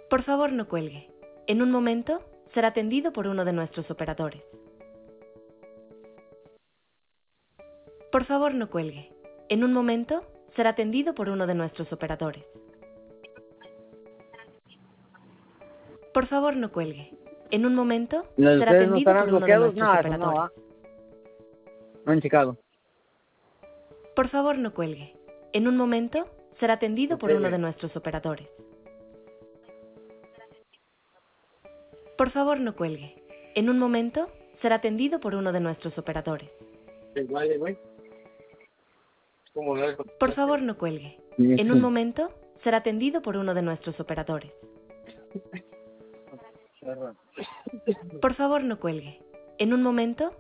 Por favor, no cuelgue. En un momento, será atendido por uno de nuestros operadores. Por favor, no cuelgue. En un momento, será atendido por uno de nuestros operadores. Por favor, no cuelgue. En un momento, ¿Los de será ustedes no atendido estarán por uno de bloqueados? nuestros No, eso no operadores. va. No en Chicago. Por favor, no cuelgue. En un momento, será atendido por uno de nuestros operadores. Por favor, no cuelgue. En un momento, será atendido por uno de nuestros operadores. Por favor, no cuelgue. En un momento, será atendido por uno de nuestros operadores. Por favor, no cuelgue. En un momento,